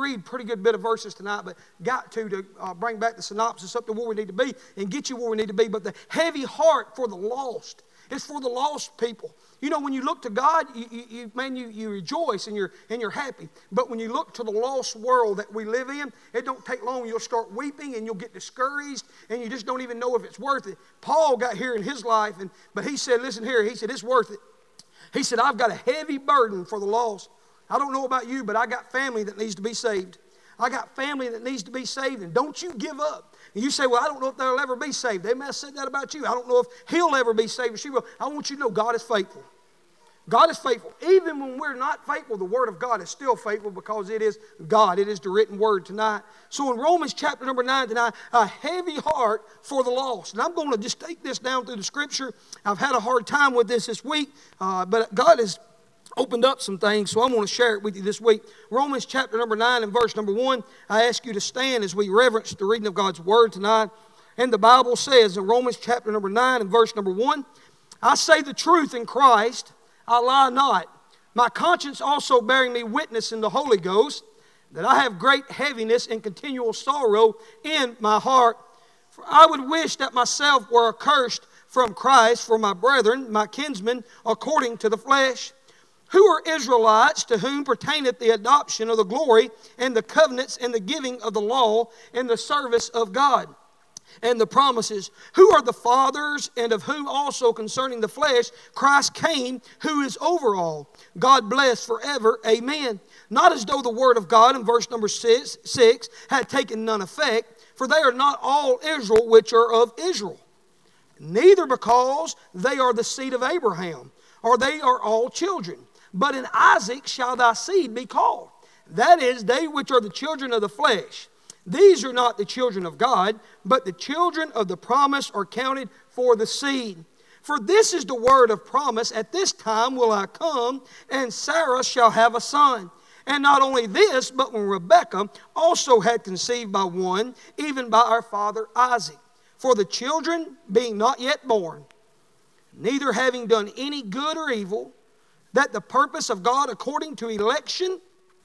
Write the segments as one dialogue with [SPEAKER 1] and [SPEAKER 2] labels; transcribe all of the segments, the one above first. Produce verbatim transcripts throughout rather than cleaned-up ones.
[SPEAKER 1] read a pretty good bit of verses tonight, but got to to uh, bring back the synopsis up to where we need to be and get you where we need to be. But the heavy heart for the lost. It's for the lost people. You know, when you look to God, you, you, you, man, you, you rejoice and you're, and you're happy. But when you look to the lost world that we live in, it don't take long. You'll start weeping and you'll get discouraged and you just don't even know if it's worth it. Paul got here in his life, and but he said, listen here, he said, it's worth it. He said, I've got a heavy burden for the lost. I don't know about you, but I got family that needs to be saved. I got family that needs to be saved, and don't you give up. And you say, well, I don't know if they'll ever be saved. They may have said that about you. I don't know if he'll ever be saved or she will. I want you to know God is faithful. God is faithful. Even when we're not faithful, the Word of God is still faithful because it is God. It is the written Word tonight. So in Romans chapter number nine tonight, a heavy heart for the lost. And I'm going to just take this down through the Scripture. I've had a hard time with this this week, uh, but God has opened up some things, so I'm going to share it with you this week. Romans chapter number nine and verse number one. I ask you to stand as we reverence the reading of God's Word tonight. And the Bible says in Romans chapter number nine and verse number one, I say the truth in Christ, I lie not. My conscience also bearing me witness in the Holy Ghost, that I have great heaviness and continual sorrow in my heart. For I would wish that myself were accursed from Christ for my brethren, my kinsmen, according to the flesh, who are Israelites, to whom pertaineth the adoption of the glory and the covenants and the giving of the law and the service of God and the promises, who are the fathers, and of whom also concerning the flesh Christ came, who is over all. God bless forever. Amen. Not as though the word of God in verse number six, six had taken none effect, for they are not all Israel which are of Israel, neither because they are the seed of Abraham, or they are all children. But in Isaac shall thy seed be called. That is, they which are the children of the flesh. These are not the children of God, but the children of the promise are counted for the seed. For this is the word of promise, at this time will I come, and Sarah shall have a son. And not only this, but when Rebekah also had conceived by one, even by our father Isaac. For the children being not yet born, neither having done any good or evil, that the purpose of God according to election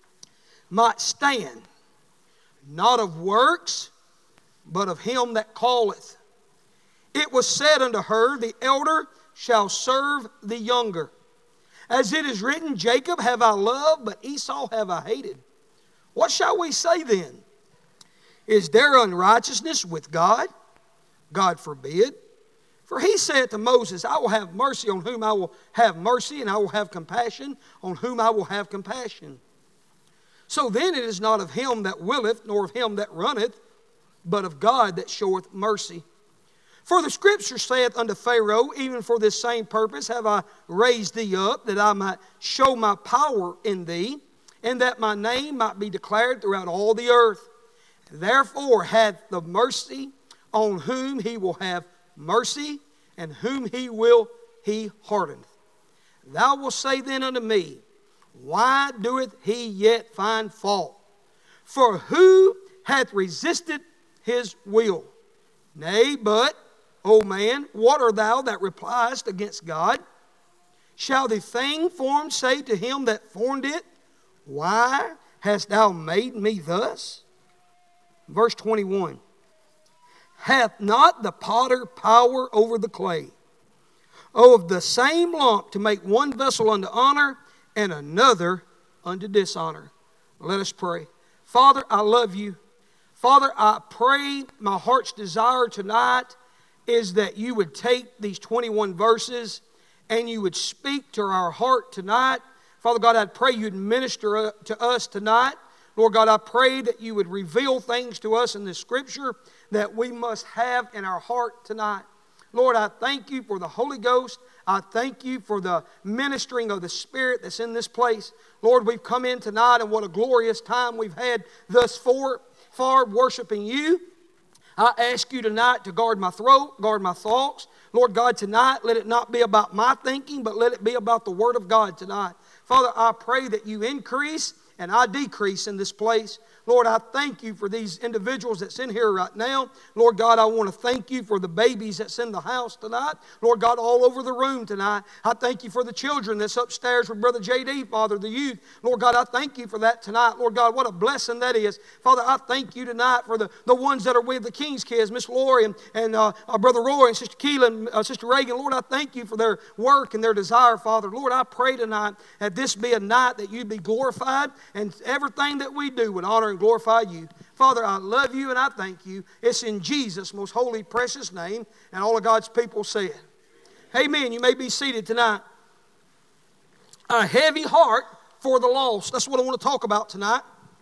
[SPEAKER 1] might stand, not of works, but of him that calleth. It was said unto her, the elder shall serve the younger. As it is written, Jacob have I loved, but Esau have I hated. What shall we say then? Is there unrighteousness with God? God forbid. For he said to Moses, I will have mercy on whom I will have mercy, and I will have compassion on whom I will have compassion. So then it is not of him that willeth, nor of him that runneth, but of God that showeth mercy. For the Scripture saith unto Pharaoh, even for this same purpose have I raised thee up, that I might show my power in thee, and that my name might be declared throughout all the earth. Therefore hath the mercy on whom he will have mercy, and whom he will he hardeneth. Thou wilt say then unto me, why doeth he yet find fault? For who hath resisted his will? Nay, but, O man, what art thou that repliest against God? Shall the thing formed say to him that formed it, why hast thou made me thus? Verse twenty-one. Hath not the potter power over the clay, of the same lump to make one vessel unto honor and another unto dishonor? Let us pray. Father, I love you. Father, I pray my heart's desire tonight is that you would take these twenty-one verses and you would speak to our heart tonight. Father God, I pray you'd minister to us tonight. Lord God, I pray that you would reveal things to us in this Scripture that we must have in our heart tonight. Lord, I thank you for the Holy Ghost. I thank you for the ministering of the Spirit that's in this place. Lord, we've come in tonight, and what a glorious time we've had thus far, far worshiping you. I ask you tonight to guard my throat, guard my thoughts. Lord God, tonight, let it not be about my thinking, but let it be about the Word of God tonight. Father, I pray that you increase and I decrease in this place. Lord, I thank you for these individuals that's in here right now. Lord God, I want to thank you for the babies that's in the house tonight. Lord God, all over the room tonight. I thank you for the children that's upstairs with Brother J D, Father, the youth. Lord God, I thank you for that tonight. Lord God, what a blessing that is. Father, I thank you tonight for the, the ones that are with the King's kids, Miss Lori and, and uh, uh, Brother Roy and Sister Keelan and uh, Sister Reagan. Lord, I thank you for their work and their desire, Father. Lord, I pray tonight that this be a night that you be glorified and everything that we do would honor and glorify you. Father, I love you and I thank you. It's in Jesus' most holy, precious name. And all of God's people said, amen. You may be seated tonight. A heavy heart for the lost. That's what I want to talk about tonight.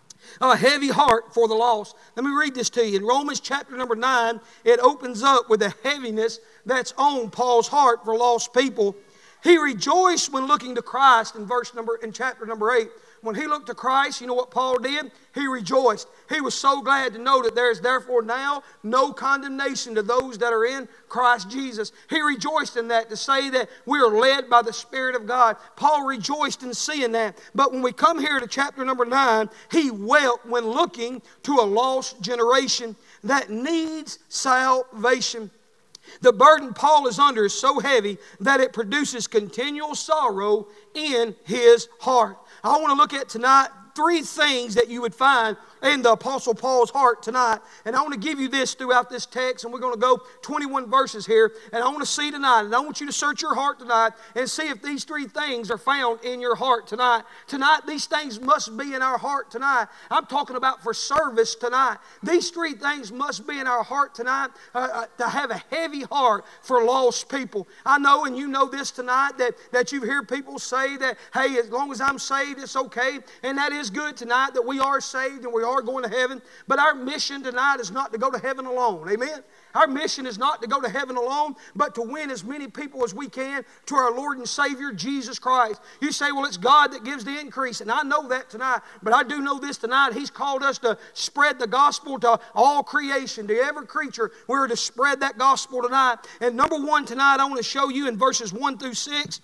[SPEAKER 1] A heavy heart for the lost. Let me read this to you. In Romans chapter number nine, it opens up with the heaviness that's on Paul's heart for lost people. He rejoiced when looking to Christ in verse number in chapter number eight. When he looked to Christ, you know what Paul did? He rejoiced. He was so glad to know that there is therefore now no condemnation to those that are in Christ Jesus. He rejoiced in that to say that we are led by the Spirit of God. Paul rejoiced in seeing that. But when we come here to chapter number nine, he wept when looking to a lost generation that needs salvation. The burden Paul is under is so heavy that it produces continual sorrow in his heart. I want to look at tonight three things that you would find in the Apostle Paul's heart tonight. And I want to give you this throughout this text, and we're going to go twenty-one verses here. And I want to see tonight, and I want you to search your heart tonight and see if these three things are found in your heart tonight. Tonight, these things must be in our heart tonight. I'm talking about for service tonight. These three things must be in our heart tonight uh, uh, to have a heavy heart for lost people. I know, and you know this tonight, that, that you hear people say that, hey, as long as I'm saved, it's okay. And that is good tonight, that we are saved and we are going to heaven. But our mission tonight is not to go to heaven alone. Amen? Our mission is not to go to heaven alone, but to win as many people as we can to our Lord and Savior, Jesus Christ. You say, well, it's God that gives the increase, and I know that tonight, but I do know this tonight. He's called us to spread the gospel to all creation, to every creature. We're to spread that gospel tonight. And number one tonight, I want to show you in verses one through six,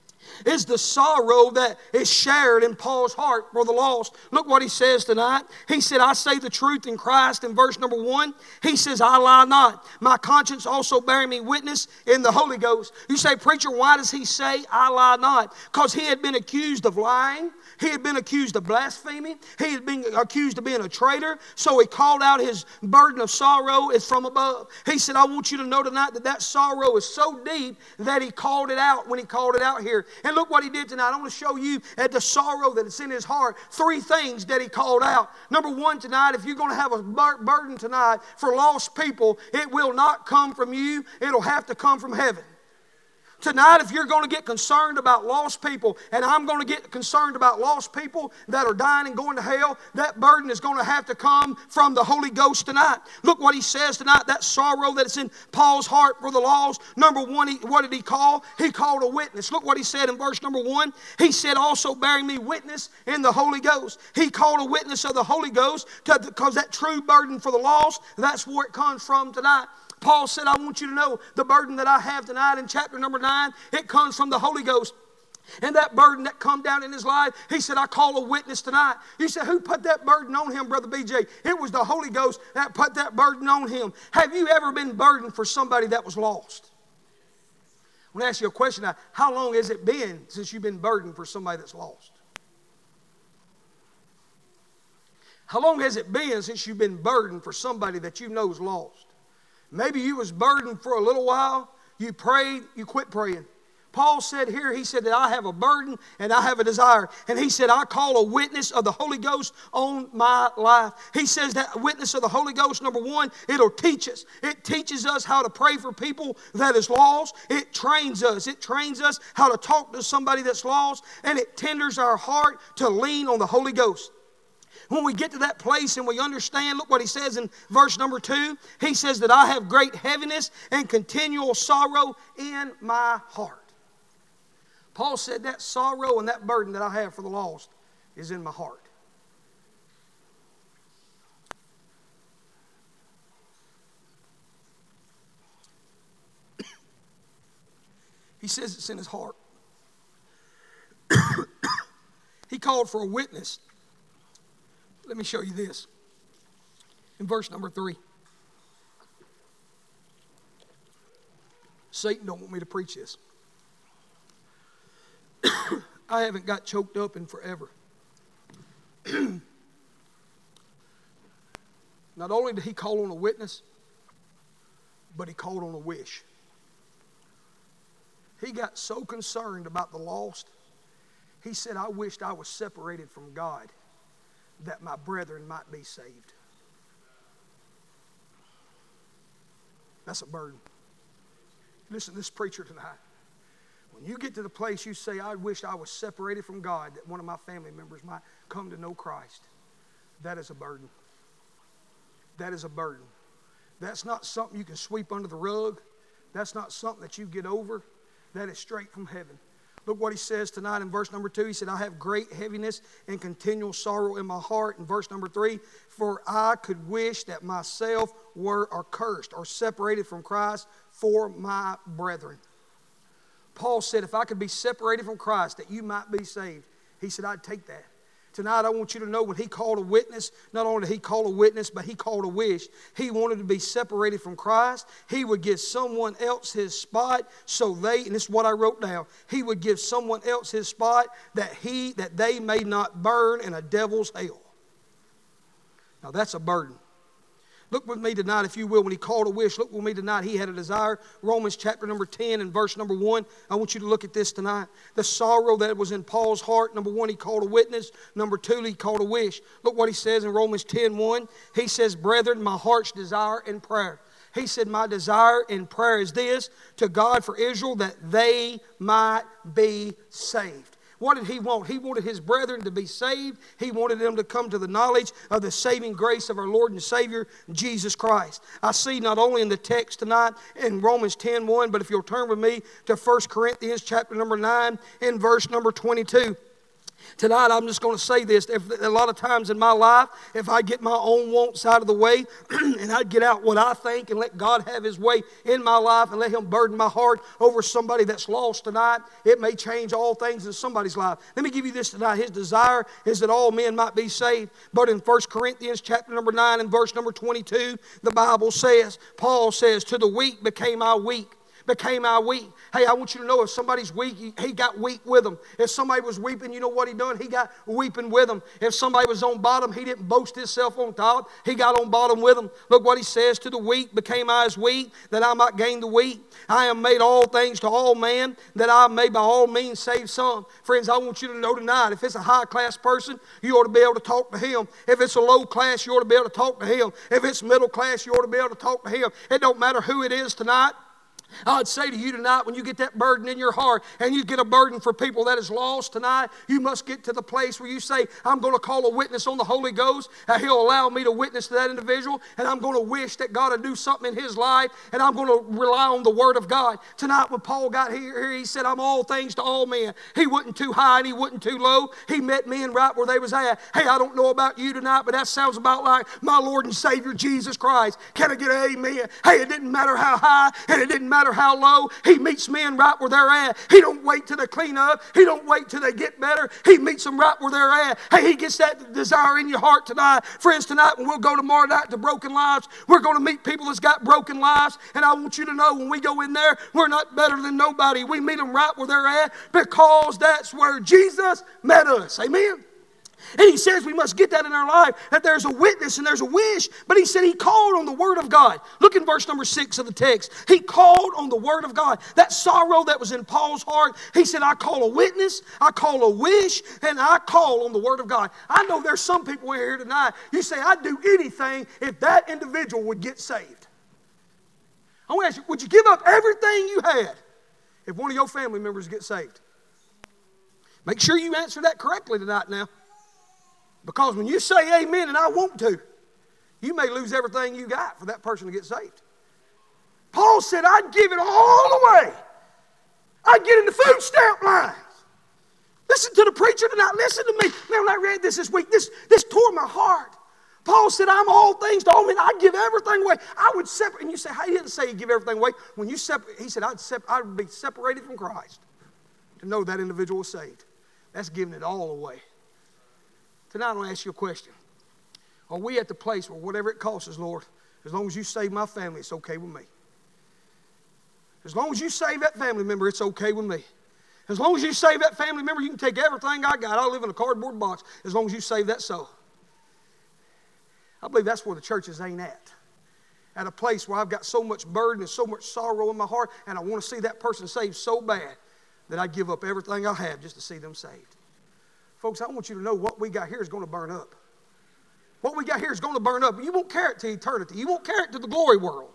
[SPEAKER 1] is the sorrow that is shared in Paul's heart for the lost. Look what he says tonight. He said, I say the truth in Christ in verse number one. He says, I lie not. My conscience also bearing me witness in the Holy Ghost. You say, preacher, why does he say, I lie not? Because he had been accused of lying. He had been accused of blaspheming. He had been accused of being a traitor. So he called out his burden of sorrow is from above. He said, I want you to know tonight that that sorrow is so deep that he called it out when he called it out here. And look what he did tonight. I want to show you at the sorrow that is in his heart, three things that he called out. Number one tonight, if you're going to have a bur- burden tonight for lost people, it will not come from you. It'll have to come from heaven. Tonight, if you're going to get concerned about lost people, and I'm going to get concerned about lost people that are dying and going to hell, that burden is going to have to come from the Holy Ghost tonight. Look what he says tonight, that sorrow that is in Paul's heart for the lost. Number one, he, what did he call? He called a witness. Look what he said in verse number one. He said, also bearing me witness in the Holy Ghost. He called a witness of the Holy Ghost because that true burden for the lost, that's where it comes from tonight. Paul said, I want you to know the burden that I have tonight in chapter number nine, it comes from the Holy Ghost. And that burden that come down in his life, he said, I call a witness tonight. You said, who put that burden on him, Brother B J? It was the Holy Ghost that put that burden on him. Have you ever been burdened for somebody that was lost? I want to ask you a question now. How long has it been since you've been burdened for somebody that's lost? How long has it been since you've been burdened for somebody that you know is lost? Maybe you was burdened for a little while. You prayed, you quit praying. Paul said here, he said that I have a burden and I have a desire. And he said, I call a witness of the Holy Ghost on my life. He says that witness of the Holy Ghost, number one, it'll teach us. It teaches us how to pray for people that is lost. It trains us. It trains us how to talk to somebody that's lost. And it tenders our heart to lean on the Holy Ghost. When we get to that place and we understand, look what he says in verse number two. He says that I have great heaviness and continual sorrow in my heart. Paul said that sorrow and that burden that I have for the lost is in my heart. He says it's in his heart. He called for a witness Let me show you this. In verse number three. Satan don't want me to preach this. I haven't got choked up in forever. Not only did he call on a witness, but he called on a wish. He got so concerned about the lost, he said, I wished I was separated from God that my brethren might be saved. That's a burden. Listen to this preacher tonight. When you get to the place you say, I wish I was separated from God, that one of my family members might come to know Christ, that is a burden. That is a burden. That's not something you can sweep under the rug. That's not something that you get over. That is straight from heaven. Look what he says tonight in verse number two. He said, I have great heaviness and continual sorrow in my heart. In verse number three, for I could wish that myself were accursed or separated from Christ for my brethren. Paul said, if I could be separated from Christ that you might be saved, he said, I'd take that. Tonight, I want you to know when he called a witness, not only did he call a witness, but he called a wish. He wanted to be separated from Christ. He would give someone else his spot so they, and this is what I wrote down, he would give someone else his spot that he, that they may not burn in a devil's hell. Now that's a burden. Look with me tonight, if you will, when he called a wish, look with me tonight, he had a desire. Romans chapter number ten and verse number one. I want you to look at this tonight. The sorrow that was in Paul's heart. Number one, he called a witness. Number two, he called a wish. Look what he says in Romans ten one. He says, brethren, my heart's desire and prayer. He said, my desire and prayer is this, to God for Israel, that they might be saved. What did he want? He wanted his brethren to be saved. He wanted them to come to the knowledge of the saving grace of our Lord and Savior, Jesus Christ. I see not only in the text tonight in Romans ten one, but if you'll turn with me to First Corinthians chapter number nine and verse number twenty-two. Tonight, I'm just going to say this. If, a lot of times in my life, if I get my own wants out of the way and I get out what I think and let God have His way in my life and let Him burden my heart over somebody that's lost tonight, it may change all things in somebody's life. Let me give you this tonight. His desire is that all men might be saved. But in First Corinthians chapter number nine and verse number twenty-two, the Bible says, Paul says, to the weak became I weak. Became I weak. Hey, I want you to know if somebody's weak, he, he got weak with them. If somebody was weeping, you know what he done? He got weeping with them. If somebody was on bottom, he didn't boast himself on top. He got on bottom with them. Look what he says, to the weak became I as weak, that I might gain the weak. I am made all things to all men, that I may by all means save some. Friends, I want you to know tonight, if it's a high class person, you ought to be able to talk to him. If it's a low class, you ought to be able to talk to him. If it's middle class, you ought to be able to talk to him. It don't matter who it is tonight. I'd say to you tonight, when you get that burden in your heart and you get a burden for people that is lost tonight, you must get to the place where you say, I'm going to call a witness on the Holy Ghost, and He'll allow me to witness to that individual, and I'm going to wish that God would do something in his life, and I'm going to rely on the Word of God. Tonight when Paul got here, he said, I'm all things to all men. He wasn't too high and he wasn't too low. He met men right where they was at. Hey, I don't know about you tonight, but that sounds about like my Lord and Savior Jesus Christ. Can I get an amen? Hey, it didn't matter how high, and it didn't matter how low. He meets men right where they're at. He don't wait till they clean up. He don't wait till they get better. He meets them right where they're at. Hey, he gets that desire in your heart tonight. Friends, tonight when we'll go tomorrow night to Broken Lives, we're going to meet people that's got broken lives, and I want you to know when we go in there, we're not better than nobody. We meet them right where they're at because that's where Jesus met us. Amen? And he says we must get that in our life, that there's a witness and there's a wish. But he said he called on the Word of God. Look in verse number six of the text. He called on the Word of God. That sorrow that was in Paul's heart, he said, I call a witness, I call a wish, and I call on the Word of God. I know there's some people in here tonight, you say, I'd do anything if that individual would get saved. I want to ask you, would you give up everything you had if one of your family members get saved? Make sure you answer that correctly tonight now. Because when you say amen and I want to, you may lose everything you got for that person to get saved. Paul said, I'd give it all away. I'd get in the food stamp lines. Listen to the preacher tonight. Listen to me. Man, when I read this this week, this, this tore my heart. Paul said, I'm all things to all men. I'd give everything away. I would separate. And you say, how he didn't say he'd give everything away. When you separate, he said, I'd, sep- I'd be separated from Christ to know that individual was saved. That's giving it all away. Tonight I want to ask you a question. Are we at the place where whatever it costs us, Lord, as long as you save my family, it's okay with me? As long as you save that family member, it's okay with me. As long as you save that family member, you can take everything I got. I'll live in a cardboard box as long as you save that soul. I believe that's where the churches ain't at. At a place where I've got so much burden and so much sorrow in my heart, and I want to see that person saved so bad that I'd give up everything I have just to see them saved. Folks, I want you to know what we got here is going to burn up. What we got here is going to burn up. You won't carry it to eternity. You won't carry it to the glory world.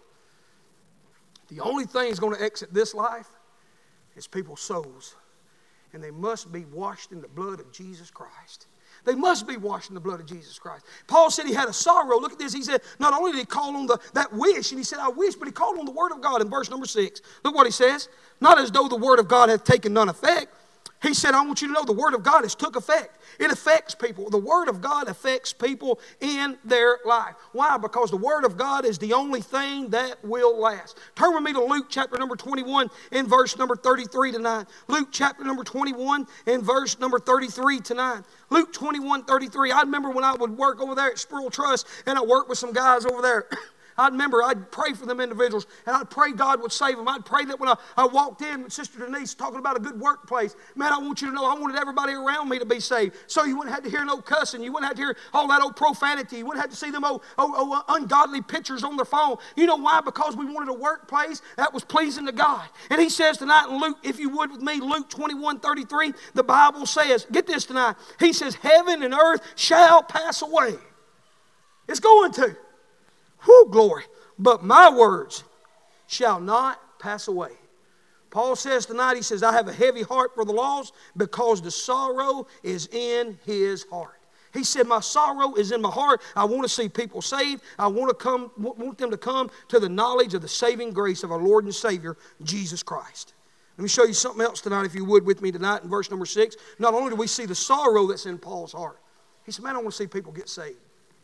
[SPEAKER 1] The only thing that's going to exit this life is people's souls. And they must be washed in the blood of Jesus Christ. They must be washed in the blood of Jesus Christ. Paul said he had a sorrow. Look at this. He said, not only did he call on the, that wish, and he said, I wish, but he called on the word of God in verse number six. Look what he says. Not as though the word of God hath taken none effect. He said, I want you to know the word of God has took effect. It affects people. The word of God affects people in their life. Why? Because the word of God is the only thing that will last. Turn with me to Luke chapter number twenty-one in verse number thirty-three to nine. Luke chapter number twenty-one in verse number thirty-three to nine. Luke twenty-one, thirty-three. I remember when I would work over there at Sproul Trust and I worked with some guys over there. I remember I'd pray for them individuals, and I'd pray God would save them. I'd pray that when I, I walked in with Sister Denise talking about a good workplace, man, I want you to know I wanted everybody around me to be saved. So you wouldn't have to hear no cussing. You wouldn't have to hear all that old profanity. You wouldn't have to see them old, old, old ungodly pictures on their phone. You know why? Because we wanted a workplace that was pleasing to God. And he says tonight in Luke, if you would with me, Luke twenty-one, thirty-three, the Bible says, get this tonight, he says, heaven and earth shall pass away. It's going to. Whew, glory. But my words shall not pass away. Paul says tonight, he says, I have a heavy heart for the lost because the sorrow is in his heart. He said, my sorrow is in my heart. I want to see people saved. I want to come, want them to come to the knowledge of the saving grace of our Lord and Savior, Jesus Christ. Let me show you something else tonight, if you would, with me tonight in verse number six. Not only do we see the sorrow that's in Paul's heart, he said, man, I want to see people get saved.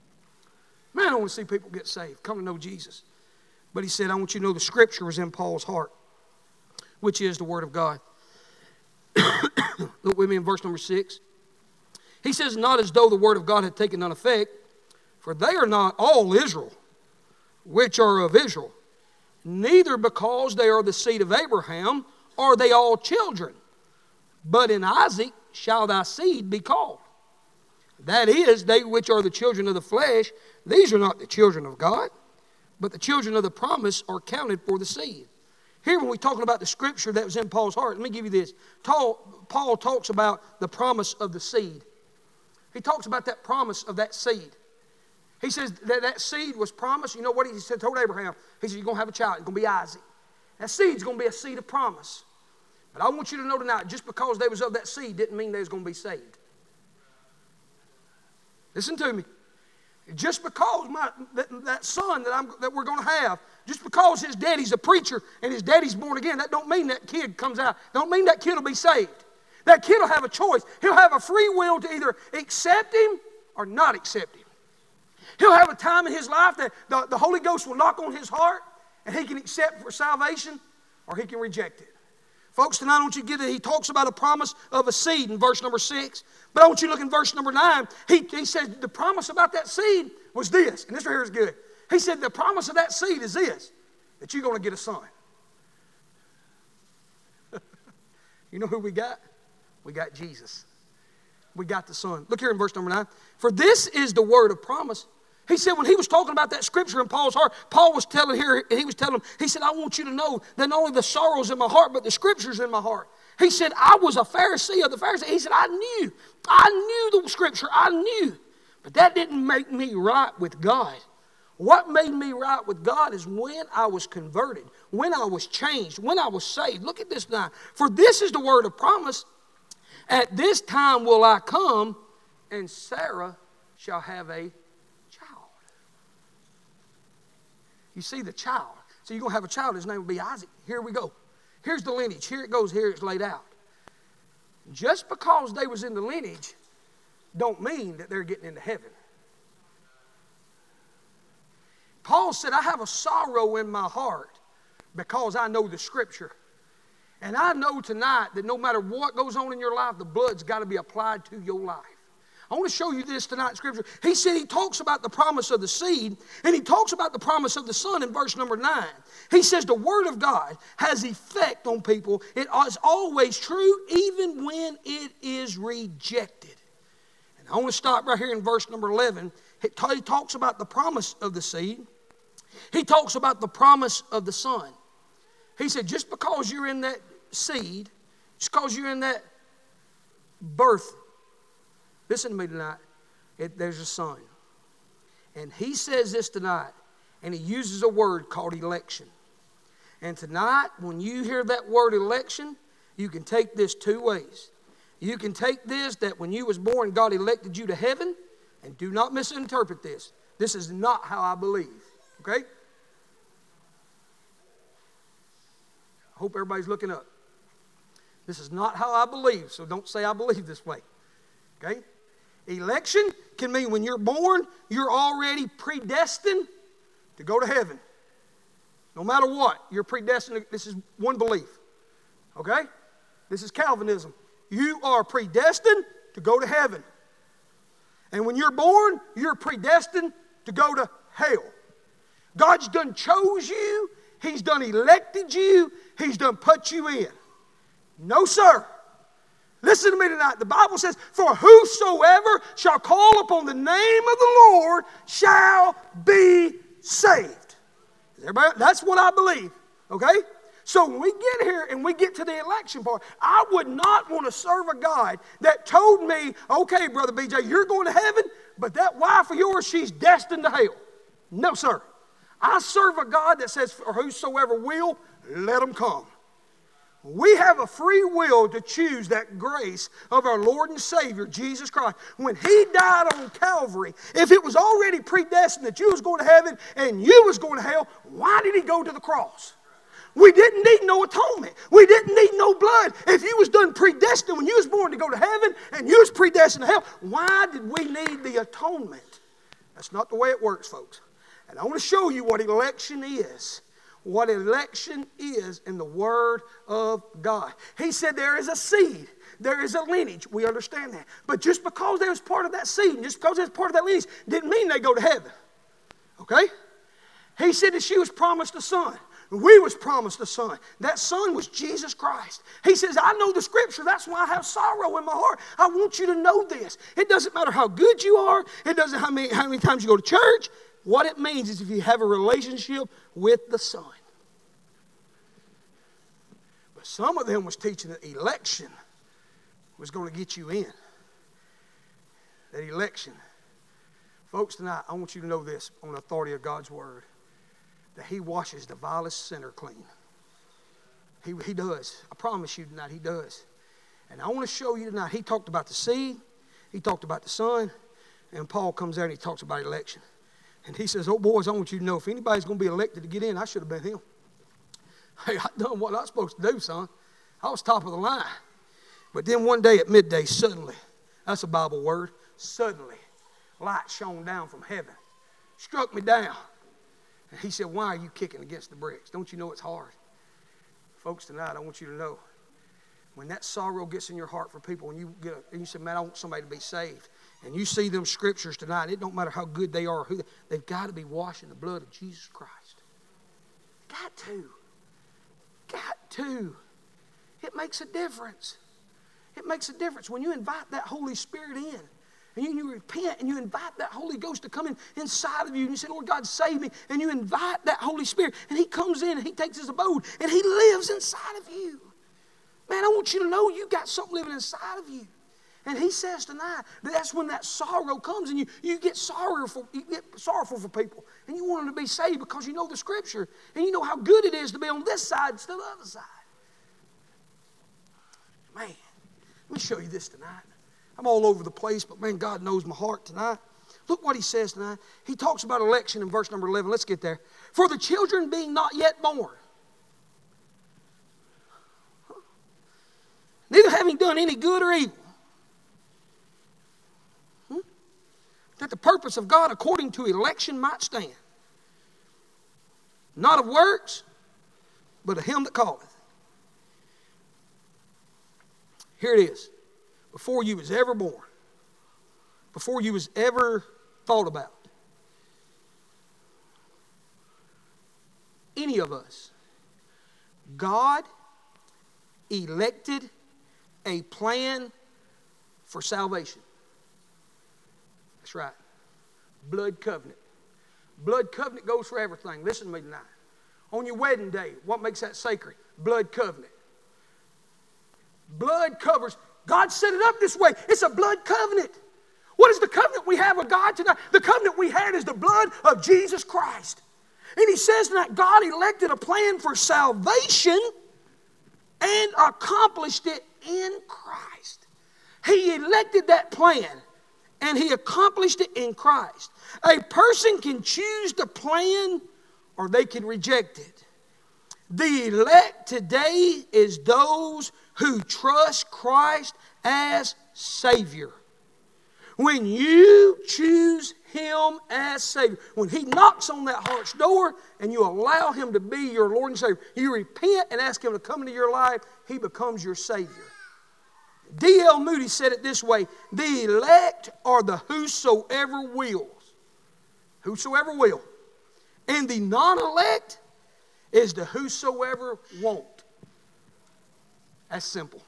[SPEAKER 1] Man, I want to see people get saved, come to know Jesus. But he said, I want you to know the Scripture was in Paul's heart, which is the Word of God. Look with me in verse number six. He says, not as though the Word of God had taken none effect, for they are not all Israel, which are of Israel. Neither because they are the seed of Abraham are they all children. But in Isaac shall thy seed be called. That is, they which are the children of the flesh, these are not the children of God, but the children of the promise are counted for the seed. Here when we're talking about the Scripture that was in Paul's heart, let me give you this. Paul talks about the promise of the seed. He talks about that promise of that seed. He says that that seed was promised. You know what he said, told Abraham? He said, you're going to have a child. It's going to be Isaac. That seed's going to be a seed of promise. But I want you to know tonight, just because they was of that seed didn't mean they was going to be saved. Listen to me. Just because my, that, that son that, I'm, that we're going to have, just because his daddy's a preacher and his daddy's born again, that don't mean that kid comes out. Don't mean that kid will be saved. That kid will have a choice. He'll have a free will to either accept him or not accept him. He'll have a time in his life that the, the Holy Ghost will knock on his heart and he can accept for salvation or he can reject it. Folks, tonight I want you to get it. He talks about a promise of a seed in verse number six. But I want you to look in verse number nine. He, he says the promise about that seed was this. And this right here is good. He said the promise of that seed is this, that you're going to get a son. You know who we got? We got Jesus. We got the Son. Look here in verse number nine. For this is the word of promise. He said when he was talking about that scripture in Paul's heart, Paul was telling here, he was telling him, he said, I want you to know that not only the sorrow's in my heart, but the scripture's in my heart. He said, I was a Pharisee of the Pharisees. He said, I knew. I knew the scripture. I knew. But that didn't make me right with God. What made me right with God is when I was converted, when I was changed, when I was saved. Look at this now. For this is the word of promise. At this time will I come, and Sarah shall have a child. You see the child. So you're going to have a child. His name will be Isaac. Here we go. Here's the lineage. Here it goes. Here it's laid out. Just because they was in the lineage don't mean that they're getting into heaven. Paul said, I have a sorrow in my heart because I know the scripture. And I know tonight that no matter what goes on in your life, the blood's got to be applied to your life. I want to show you this tonight in Scripture. He said he talks about the promise of the seed, and he talks about the promise of the son in verse number nine. He says the word of God has effect on people. It is always true, even when it is rejected. And I want to stop right here in verse number eleven. He talks about the promise of the seed. He talks about the promise of the son. He said, just because you're in that seed, just because you're in that birth, listen to me tonight, it, there's a son. And he says this tonight, and he uses a word called election. And tonight, when you hear that word election, you can take this two ways. You can take this that when you was born, God elected you to heaven, and do not misinterpret this. This is not how I believe, okay? I hope everybody's looking up. This is not how I believe, so don't say I believe this way. Okay? Election can mean when you're born, you're already predestined to go to heaven. No matter what, you're predestined. This is one belief. Okay? This is Calvinism. You are predestined to go to heaven. And when you're born, you're predestined to go to hell. God's done chose you. He's done elected you. He's done put you in. No, sir. Listen to me tonight. The Bible says, for whosoever shall call upon the name of the Lord shall be saved. Everybody, that's what I believe. Okay? So when we get here and we get to the election part, I would not want to serve a God that told me, okay, Brother B J, you're going to heaven, but that wife of yours, she's destined to hell. No, sir. I serve a God that says, for whosoever will, let them come. We have a free will to choose that grace of our Lord and Savior, Jesus Christ. When He died on Calvary, if it was already predestined that you was going to heaven and you was going to hell, why did He go to the cross? We didn't need no atonement. We didn't need no blood. If you was done predestined when you was born to go to heaven and you was predestined to hell, why did we need the atonement? That's not the way it works, folks. And I want to show you what election is. What election is in the Word of God. He said there is a seed. There is a lineage. We understand that. But just because they was part of that seed, and just because they was part of that lineage, didn't mean they go to heaven. Okay? He said that she was promised a son. We was promised a son. That son was Jesus Christ. He says, I know the Scripture. That's why I have sorrow in my heart. I want you to know this. It doesn't matter how good you are. It doesn't matter how many, how many times you go to church. What it means is if you have a relationship with the Son. But some of them was teaching that election was going to get you in. That election. Folks, tonight, I want you to know this on the authority of God's Word. That He washes the vilest sinner clean. He, he does. I promise you tonight, He does. And I want to show you tonight, He talked about the seed. He talked about the Son. And Paul comes there and he talks about election. And he says, oh, boys, I want you to know if anybody's going to be elected to get in, I should have been him. Hey, I done what I was supposed to do, son. I was top of the line. But then one day at midday, suddenly, that's a Bible word, suddenly, light shone down from heaven, struck me down. And he said, why are you kicking against the bricks? Don't you know it's hard? Folks, tonight, I want you to know, when that sorrow gets in your heart for people, and you get a, and you say, man, I want somebody to be saved, and you see them scriptures tonight, it don't matter how good they are, or who they, they've got to be washed in the blood of Jesus Christ. Got to. Got to. It makes a difference. It makes a difference when you invite that Holy Spirit in. And you, you repent and you invite that Holy Ghost to come in inside of you. And you say, Lord God, save me. And you invite that Holy Spirit. And He comes in and He takes His abode. And He lives inside of you. Man, I want you to know you got something living inside of you. And He says tonight that that's when that sorrow comes and you, you get sorrowful, you get sorrowful for people. And you want them to be saved because you know the Scripture. And you know how good it is to be on this side instead of the other side. Man, let me show you this tonight. I'm all over the place, but man, God knows my heart tonight. Look what He says tonight. He talks about election in verse number eleven. Let's get there. For the children being not yet born, neither having done any good or evil, that the purpose of God according to election might stand. Not of works, but of Him that calleth. Here it is. Before you was ever born, before you was ever thought about. Any of us. God elected a plan for salvation. That's right. Blood covenant. Blood covenant goes for everything. Listen to me tonight. On your wedding day, what makes that sacred? Blood covenant. Blood covers. God set it up this way. It's a blood covenant. What is the covenant we have with God tonight? The covenant we had is the blood of Jesus Christ. And he says that God elected a plan for salvation and accomplished it in Christ. He elected that plan and he accomplished it in Christ. A person can choose the plan or they can reject it. The elect today is those who trust Christ as Savior. When you choose Him as Savior, when He knocks on that heart's door and you allow Him to be your Lord and Savior, you repent and ask Him to come into your life, He becomes your Savior. D L Moody said it this way: the elect are the whosoever wills. Whosoever will. And the non-elect is the whosoever won't. That's simple.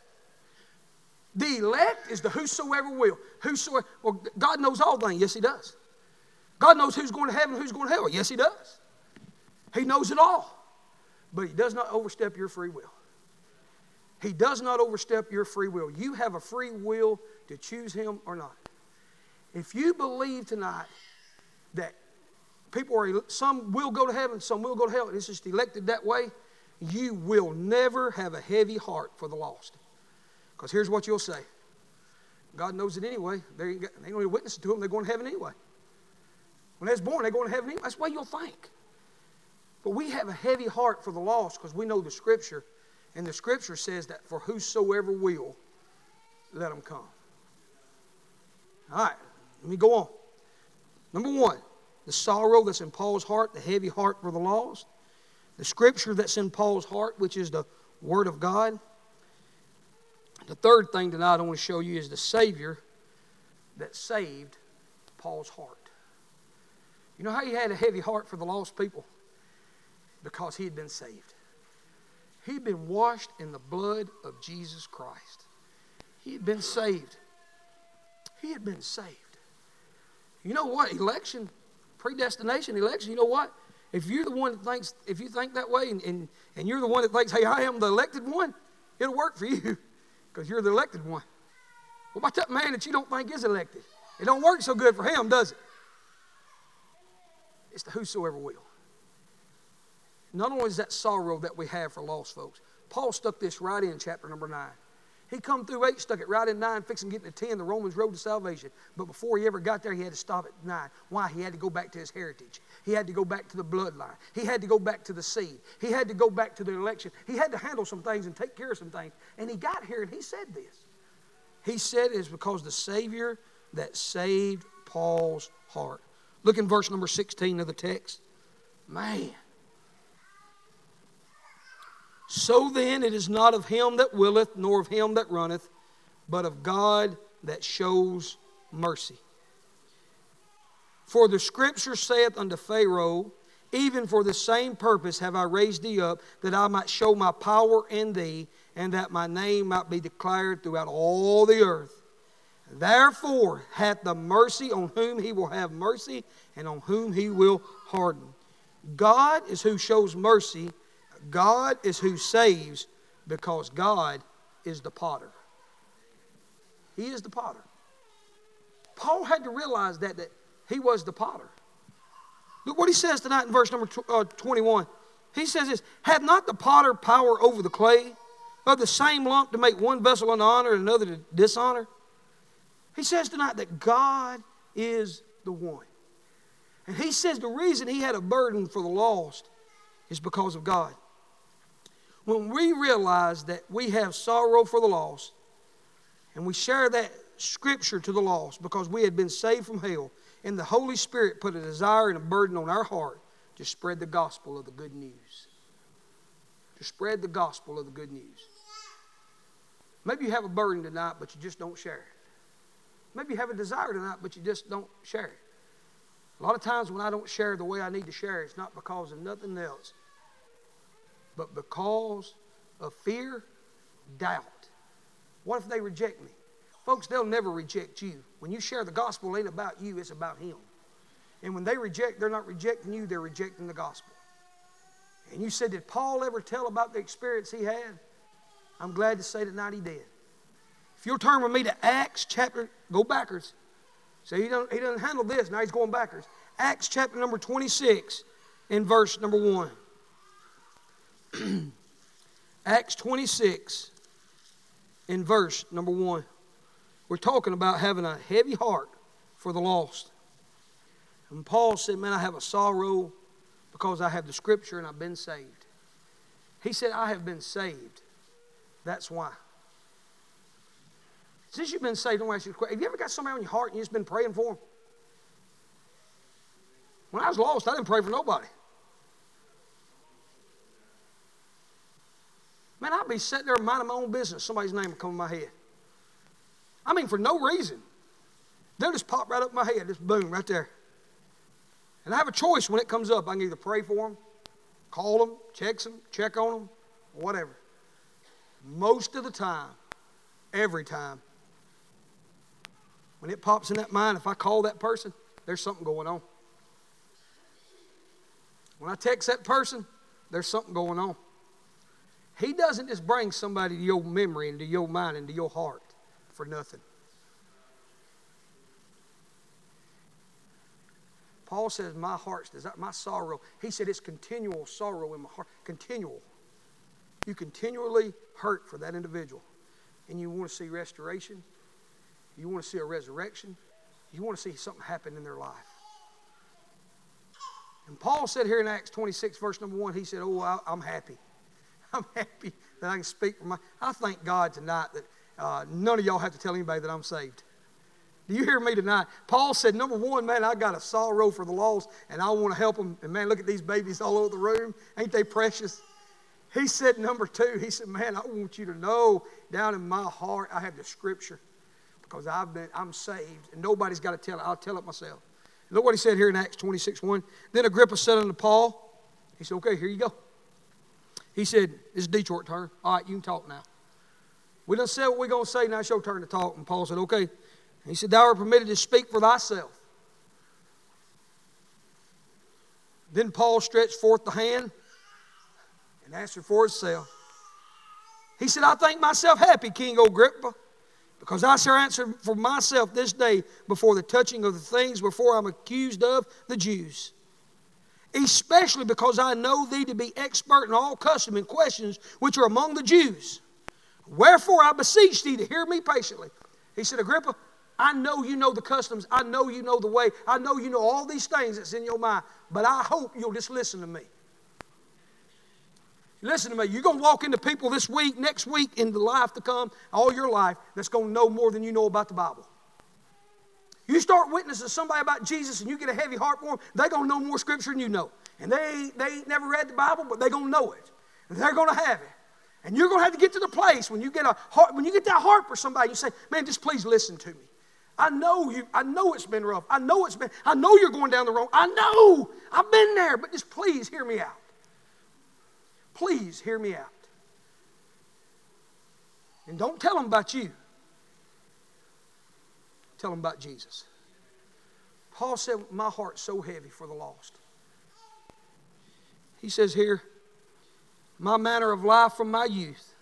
[SPEAKER 1] The elect is the whosoever will. Whosoever, well, God knows all things. Yes, He does. God knows who's going to heaven and who's going to hell. Yes, He does. He knows it all. But He does not overstep your free will. He does not overstep your free will. You have a free will to choose Him or not. If you believe tonight that people are, some will go to heaven, some will go to hell, and it's just elected that way, you will never have a heavy heart for the lost. Because here's what you'll say. God knows it anyway. They ain't, got, they ain't going to witness to them. They're going to heaven anyway. When they're born, they're going to heaven anyway. That's the way you'll think. But we have a heavy heart for the lost because we know the Scripture. And the Scripture says that for whosoever will, let them come. All right, let me go on. Number one, the sorrow that's in Paul's heart, the heavy heart for the lost. The Scripture that's in Paul's heart, which is the Word of God. The third thing tonight I want to show you is the Savior that saved Paul's heart. You know how he had a heavy heart for the lost people? Because he had been saved. He'd been washed in the blood of Jesus Christ. He had been saved. He had been saved. You know what? Election, predestination, election, you know what? If you're the one that thinks, if you think that way and, and, and you're the one that thinks, hey, I am the elected one, it'll work for you. Because you're the elected one. What about that man that you don't think is elected? It don't work so good for him, does it? It's the whosoever will. Not only is that sorrow that we have for lost folks, Paul stuck this right in chapter number nine. He come through eight, stuck it right in nine, fixing getting to ten, the Romans road to salvation. But before he ever got there, he had to stop at nine. Why? He had to go back to his heritage. He had to go back to the bloodline. He had to go back to the seed. He had to go back to the election. He had to handle some things and take care of some things. And he got here and he said this. He said it is because the Savior that saved Paul's heart. Look in verse number sixteen of the text. Man. So then it is not of him that willeth, nor of him that runneth, but of God that shows mercy. For the Scripture saith unto Pharaoh, even for the same purpose have I raised thee up, that I might show my power in thee, and that my name might be declared throughout all the earth. Therefore hath the mercy on whom he will have mercy, and on whom he will harden. God is who shows mercy. God is who saves, because God is the potter. He is the potter. Paul had to realize that, that he was the potter. Look what he says tonight in verse number twenty-one. He says this, hath not the potter power over the clay, of the same lump to make one vessel unto honor and another to dishonor? He says tonight that God is the one. And he says the reason he had a burden for the lost is because of God. When we realize that we have sorrow for the lost, and we share that Scripture to the lost because we had been saved from hell, and the Holy Spirit put a desire and a burden on our heart to spread the gospel of the good news. To spread the gospel of the good news. Maybe you have a burden tonight, but you just don't share it. Maybe you have a desire tonight, but you just don't share it. A lot of times when I don't share the way I need to share, it's not because of nothing else, but because of fear, doubt. What if they reject me? Folks, they'll never reject you. When you share the gospel, it ain't about you, it's about Him. And when they reject, they're not rejecting you, they're rejecting the gospel. And you said, did Paul ever tell about the experience he had? I'm glad to say tonight he did. If you'll turn with me to Acts chapter, go backwards. So he doesn't, he doesn't handle this, now he's going backwards. Acts chapter number twenty-six in verse number one. Acts twenty-six in verse number one. We're talking about having a heavy heart for the lost. And Paul said, man, I have a sorrow because I have the scripture and I've been saved. He said, I have been saved. That's why. Since you've been saved, don't ask you a question. Have you ever got somebody on your heart and you've just been praying for them? When I was lost, I didn't pray for nobody. Man, I'd be sitting there minding my own business. Somebody's name would come in my head. I mean, for no reason. They'll just pop right up in my head, just boom, right there. And I have a choice when it comes up. I can either pray for them, call them, text them, check on them, or whatever. Most of the time, every time, when it pops in that mind, if I call that person, there's something going on. When I text that person, there's something going on. He doesn't just bring somebody to your memory and to your mind and to your heart for nothing. Paul says, my heart's desire, my sorrow. He said it's continual sorrow in my heart. Continual. You continually hurt for that individual. And you want to see restoration. You want to see a resurrection. You want to see something happen in their life. And Paul said here in Acts twenty-six, verse number one, he said, oh, I, I'm happy. I'm happy that I can speak for my... I thank God tonight that uh, none of y'all have to tell anybody that I'm saved. Do you hear me tonight? Paul said, number one, man, I got a sorrow for the lost, and I want to help them. And man, look at these babies all over the room. Ain't they precious? He said, number two, he said, man, I want you to know down in my heart I have the scripture because I've been, I'm saved, and nobody's got to tell it. I'll tell it myself. Look what he said here in Acts twenty-six one. Then Agrippa said unto Paul, he said, okay, here you go. He said, it's Detroit's turn. All right, you can talk now. We done said what we're going to say, now it's your turn to talk. And Paul said, okay. He said, thou art permitted to speak for thyself. Then Paul stretched forth the hand and answered for himself. He said, I think myself happy, King Agrippa, because I shall answer for myself this day before the touching of the things wherefore I'm accused of the Jews. Especially because I know thee to be expert in all custom and questions which are among the Jews. Wherefore I beseech thee to hear me patiently. He said, Agrippa, I know you know the customs. I know you know the way. I know you know all these things that's in your mind. But I hope you'll just listen to me. Listen to me. You're going to walk into people this week, next week, in the life to come, all your life, that's going to know more than you know about the Bible. You start witnessing to somebody about Jesus and you get a heavy heart for them, they're going to know more Scripture than you know. And they, they ain't never read the Bible, but they're going to know it. And they're going to have it. And you're going to have to get to the place when you get a heart, when you get that heart for somebody, you say, man, just please listen to me. I know you, I know it's been rough. I know it's been, I know you're going down the wrong. I know. I've been there, but just please hear me out. Please hear me out. And don't tell them about you. Tell them about Jesus. Paul said, my heart's so heavy for the lost. He says here, my manner of life from my youth,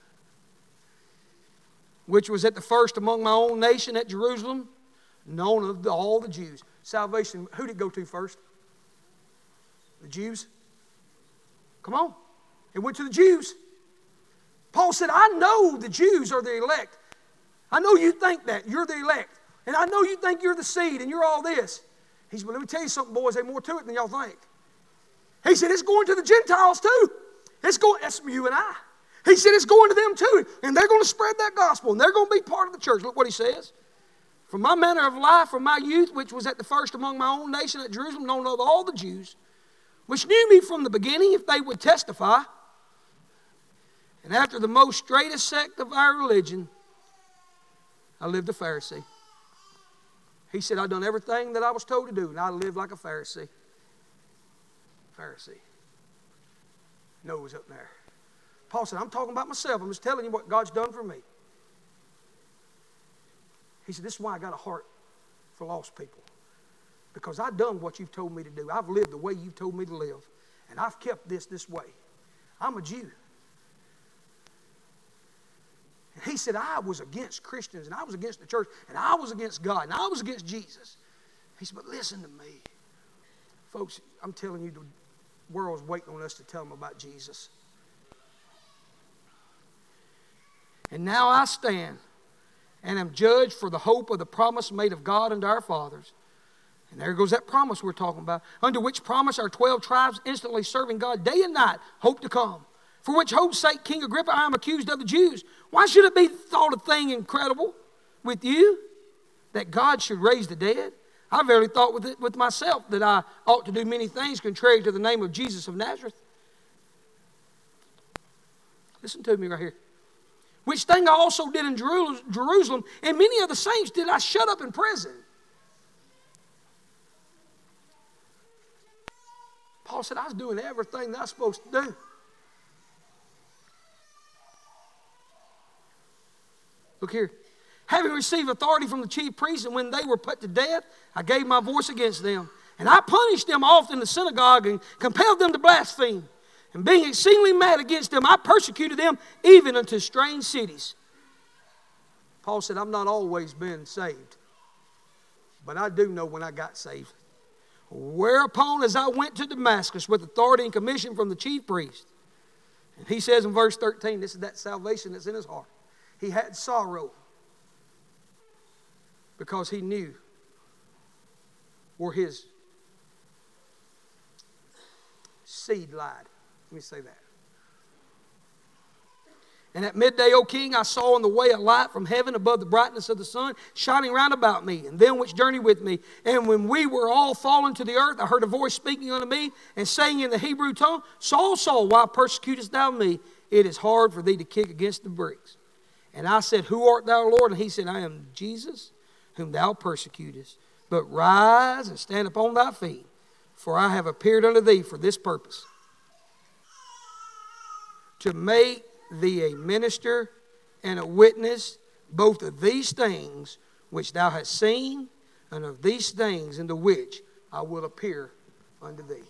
[SPEAKER 1] which was at the first among my own nation at Jerusalem, known of all the Jews. Salvation, who did it go to first? The Jews. Come on. It went to the Jews. Paul said, I know the Jews are the elect. I know you think that. You're the elect. And I know you think you're the seed and you're all this. He said, well, let me tell you something, boys. There's more to it than y'all think. He said, it's going to the Gentiles too. It's going, that's you and I. He said, it's going to them too. And they're going to spread that gospel. And they're going to be part of the church. Look what he says. From my manner of life, from my youth, which was at the first among my own nation at Jerusalem, known of all the Jews, which knew me from the beginning, if they would testify. And after the most straightest sect of our religion, I lived a Pharisee. He said, I've done everything that I was told to do, and I lived like a Pharisee. Pharisee. Nose up there. Paul said, I'm talking about myself. I'm just telling you what God's done for me. He said, this is why I got a heart for lost people. Because I've done what you've told me to do. I've lived the way you've told me to live. And I've kept this this way. I'm a Jew. And he said, I was against Christians, and I was against the church, and I was against God, and I was against Jesus. He said, but listen to me. Folks, I'm telling you, the world's waiting on us to tell them about Jesus. And now I stand and am judged for the hope of the promise made of God unto our fathers. And there goes that promise we're talking about. Under which promise our twelve tribes, instantly serving God day and night, hope to come. For which hope's sake, King Agrippa, I am accused of the Jews. Why should it be thought a thing incredible with you that God should raise the dead? I verily thought with, it, with myself that I ought to do many things contrary to the name of Jesus of Nazareth. Listen to me right here. Which thing I also did in Jerusalem, and many of the saints did I shut up in prison. Paul said, I was doing everything that I was supposed to do. Look here. Having received authority from the chief priests, and when they were put to death, I gave my voice against them. And I punished them oft in the synagogue and compelled them to blaspheme. And being exceedingly mad against them, I persecuted them even unto strange cities. Paul said, I've not always been saved, but I do know when I got saved. Whereupon, as I went to Damascus with authority and commission from the chief priest, and he says in verse thirteen, this is that salvation that's in his heart. He had sorrow because he knew where his seed lied. Let me say that. And at midday, O king, I saw on the way a light from heaven above the brightness of the sun, shining round about me, and them which journeyed with me. And when we were all fallen to the earth, I heard a voice speaking unto me, and saying in the Hebrew tongue, Saul, Saul, why persecutest thou me? It is hard for thee to kick against the bricks. And I said, Who art thou, Lord? And he said, I am Jesus, whom thou persecutest. But rise and stand upon thy feet, for I have appeared unto thee for this purpose, to make thee a minister and a witness both of these things which thou hast seen, and of these things in the which I will appear unto thee.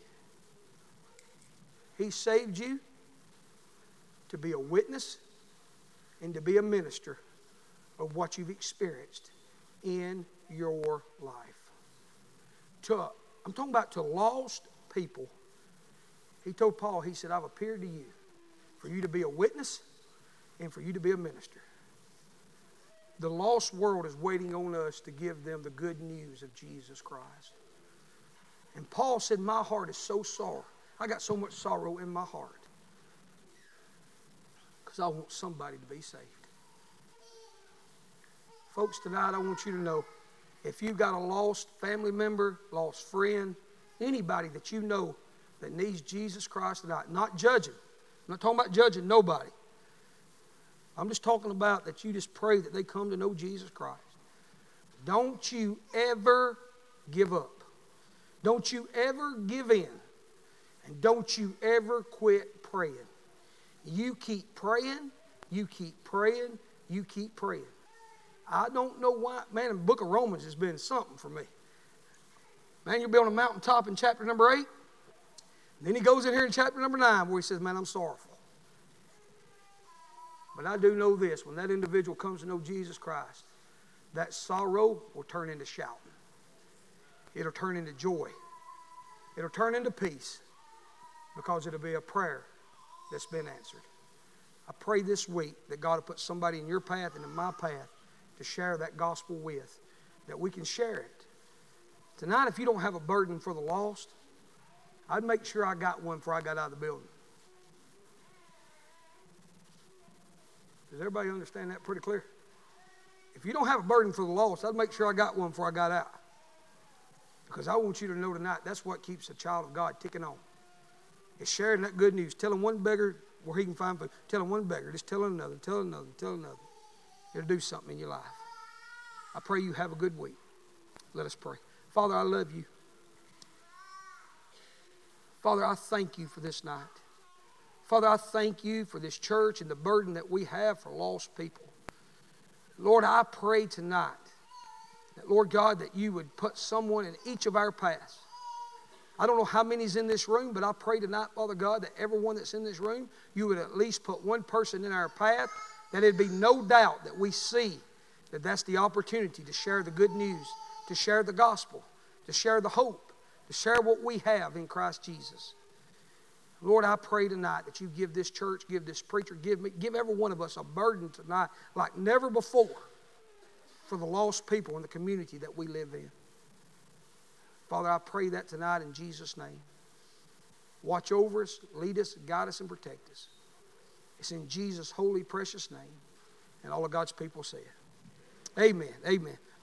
[SPEAKER 1] He saved you to be a witness and to be a minister of what you've experienced in your life. To, I'm talking about to lost people. He told Paul, he said, I've appeared to you for you to be a witness and for you to be a minister. The lost world is waiting on us to give them the good news of Jesus Christ. And Paul said, my heart is so sore. I got so much sorrow in my heart because I want somebody to be saved. Folks, tonight I want you to know, if you've got a lost family member, lost friend, anybody that you know that needs Jesus Christ tonight, not judging. I'm not talking about judging nobody. I'm just talking about that you just pray that they come to know Jesus Christ. Don't you ever give up. Don't you ever give in. And don't you ever quit praying. You keep praying, you keep praying, you keep praying. I don't know why. Man, the book of Romans has been something for me. Man, you'll be on a mountaintop in chapter number eight. Then he goes in here in chapter number nine where he says, man, I'm sorrowful. But I do know this. When that individual comes to know Jesus Christ, that sorrow will turn into shouting. It'll turn into joy. It'll turn into peace because it'll be a prayer that's been answered. I pray this week that God will put somebody in your path and in my path to share that gospel with, that we can share it. Tonight, if you don't have a burden for the lost, I'd make sure I got one before I got out of the building. Does everybody understand that pretty clear? If you don't have a burden for the lost, I'd make sure I got one before I got out. Because I want you to know tonight, that's what keeps a child of God ticking on. It's sharing that good news. Telling one beggar where he can find food. Telling one beggar, just telling another, telling another, telling another. It'll do something in your life. I pray you have a good week. Let us pray. Father, I love you. Father, I thank you for this night. Father, I thank you for this church and the burden that we have for lost people. Lord, I pray tonight that, Lord God, that you would put someone in each of our paths. I don't know how many's in this room, but I pray tonight, Father God, that everyone that's in this room, you would at least put one person in our path, that it'd be no doubt that we see that that's the opportunity to share the good news, to share the gospel, to share the hope, to share what we have in Christ Jesus. Lord, I pray tonight that you give this church, give this preacher, give me, give every one of us a burden tonight like never before for the lost people in the community that we live in. Father, I pray that tonight in Jesus' name. Watch over us, lead us, guide us, and protect us. It's in Jesus' holy, precious name. And all of God's people say it. Amen. Amen.